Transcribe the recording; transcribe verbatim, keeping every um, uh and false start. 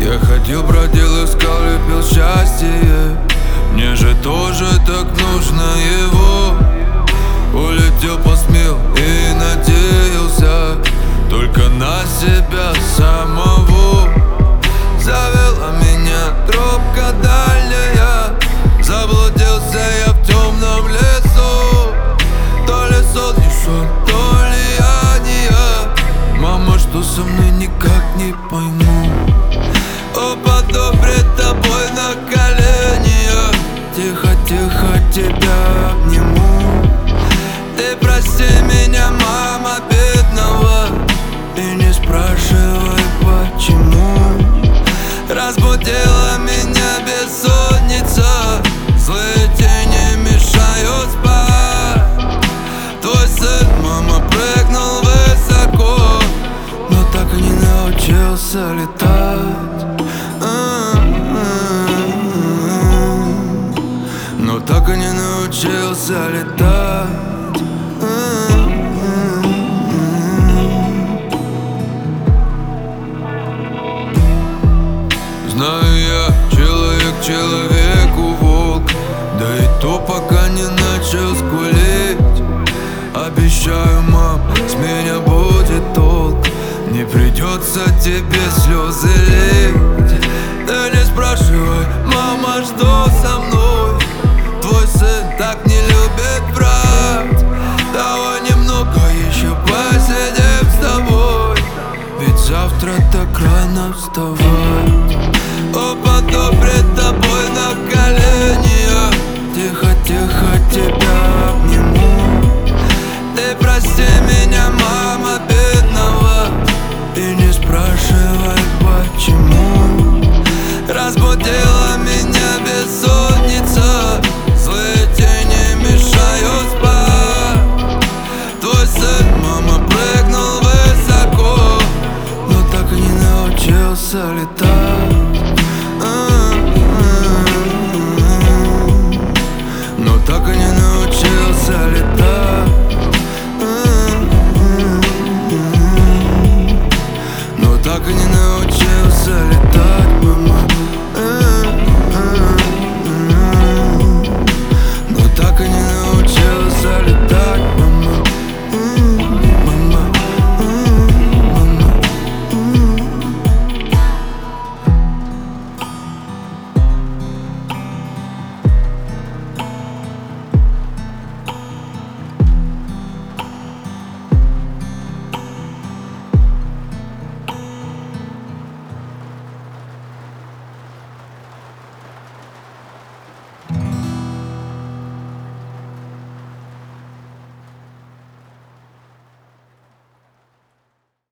Я ходил, бродил, искал, любил счастье. Мне же тоже так нужно его. Улетел, посмел и надеялся только на себя самого. Завела меня тропка дальняя, заблудился я в темном лесу. То ли сон, не сон, то ли я не я. Мама, что со мной, никак не пойму. Упаду пред тобой на колени я. Тихо, тихо тебя обниму. Ты прости меня, мама, бедного, и не спрашивай почему. Разбудила меня бессонница, злые тени мешают спать. Твой сын, мама, прыгнул высоко, но так и не научился летать. Но так и не научился летать. Знаю я, человек человеку волк, да и то пока не начал скулить. Обещаю, мам, с меня будет толк, не придется тебе слезы лить. Да не спрашивай, мама, что со мной. Твой сын так не любит брать. Давай немного еще посидим с тобой, ведь завтра так рано вставать. Упаду пред тобой на колени я. Тихо, тихо тебя обниму. Ты прости меня, мама, бедного, и не спрашивай почему. Разбудила меня бессонница, злые тени мешают спать. Твой сын, мама, прыгнул высоко, но так и не научился летать. Но так и не научился летать. Но так и не научился летать.